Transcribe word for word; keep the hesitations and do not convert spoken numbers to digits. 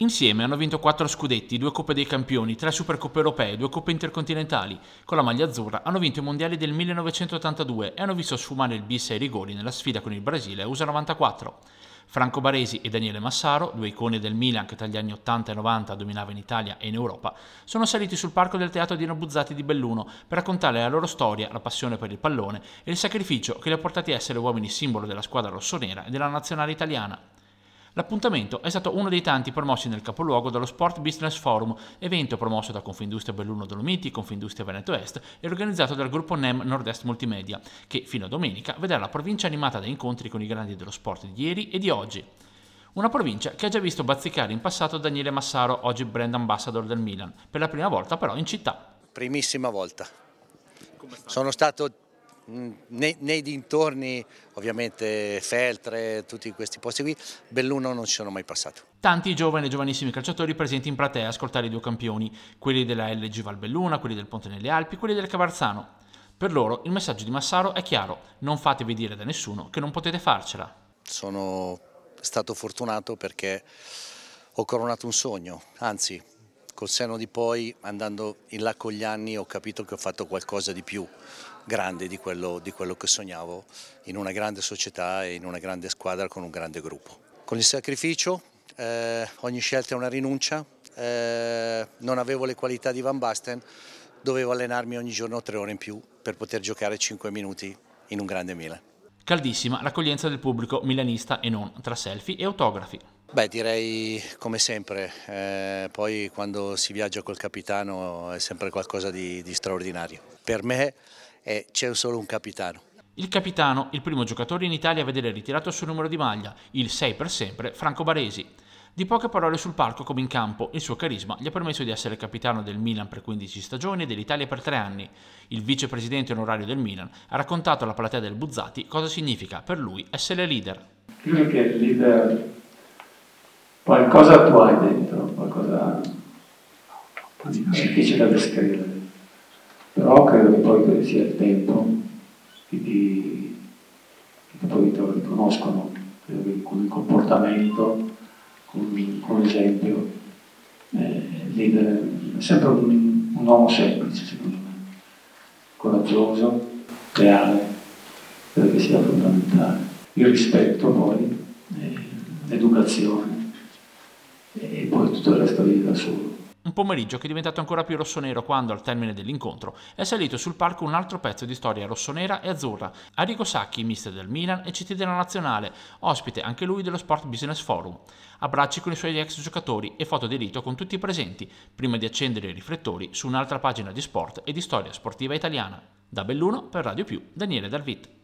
Insieme hanno vinto quattro scudetti, due Coppe dei Campioni, tre Supercoppe europee, due Coppe intercontinentali. Con la maglia azzurra hanno vinto i mondiali del millenovecentottantadue e hanno visto sfumare il bis ai rigori nella sfida con il Brasile a U S A novantaquattro. Franco Baresi e Daniele Massaro, due icone del Milan che tra gli anni ottanta e novanta dominava in Italia e in Europa, sono saliti sul palco del teatro Dino Buzzati di Belluno per raccontare la loro storia, la passione per il pallone e il sacrificio che li ha portati a essere uomini simbolo della squadra rossonera e della nazionale italiana. L'appuntamento è stato uno dei tanti promossi nel capoluogo dallo Sport Business Forum, evento promosso da Confindustria Belluno Dolomiti, Confindustria Veneto Est e organizzato dal gruppo N E M Nord-Est Multimedia, che fino a domenica vedrà la provincia animata da incontri con i grandi dello sport di ieri e di oggi. Una provincia che ha già visto bazzicare in passato Daniele Massaro, oggi brand ambassador del Milan, per la prima volta però in città. Primissima volta. Sono stato nei, nei dintorni, ovviamente Feltre, tutti questi posti qui, Belluno non ci sono mai passato. Tanti giovani e giovanissimi calciatori presenti in platea a ascoltare i due campioni, quelli della L G Valbelluna, quelli del Ponte nelle Alpi, quelli del Cavarzano. Per loro il messaggio di Massaro è chiaro: non fatevi dire da nessuno che non potete farcela. Sono stato fortunato perché ho coronato un sogno, anzi col senno di poi, andando in là con gli anni, ho capito che ho fatto qualcosa di più grande di quello, di quello che sognavo, in una grande società e in una grande squadra con un grande gruppo. Con il sacrificio, eh, ogni scelta è una rinuncia, eh, non avevo le qualità di Van Basten, dovevo allenarmi ogni giorno tre ore in più per poter giocare cinque minuti in un grande Milan. Caldissima l'accoglienza del pubblico milanista e non, tra selfie e autografi. Beh, direi come sempre, eh, poi quando si viaggia col capitano è sempre qualcosa di, di straordinario. Per me eh, c'è solo un capitano. Il capitano, il primo giocatore in Italia a vedere ritirato il suo numero di maglia, il sei per sempre, Franco Baresi. Di poche parole sul palco come in campo, il suo carisma gli ha permesso di essere capitano del Milan per quindici stagioni e dell'Italia per tre anni. Il vicepresidente onorario del Milan ha raccontato alla platea del Buzzati cosa significa per lui essere leader. Credo che il leader qualcosa tu hai dentro, qualcosa di difficile da descrivere, però credo che poi sia il tempo che ti, che poi te lo riconoscono, credo che con il comportamento, con, con l'esempio, eh, il leader è sempre un, un uomo semplice, secondo me, coraggioso, reale, credo che sia fondamentale. Il rispetto poi, eh, l'educazione, e poi tutto il resto viene da solo. Un pomeriggio che è diventato ancora più rossonero quando, al termine dell'incontro, è salito sul palco un altro pezzo di storia rossonera e azzurra, Arrigo Sacchi, mister del Milan e C T della Nazionale, ospite anche lui dello Sport Business Forum. Abbracci con i suoi ex giocatori e foto di rito con tutti i presenti, prima di accendere i riflettori su un'altra pagina di sport e di storia sportiva italiana. Da Belluno, per Radio Più, Daniele Dalvit.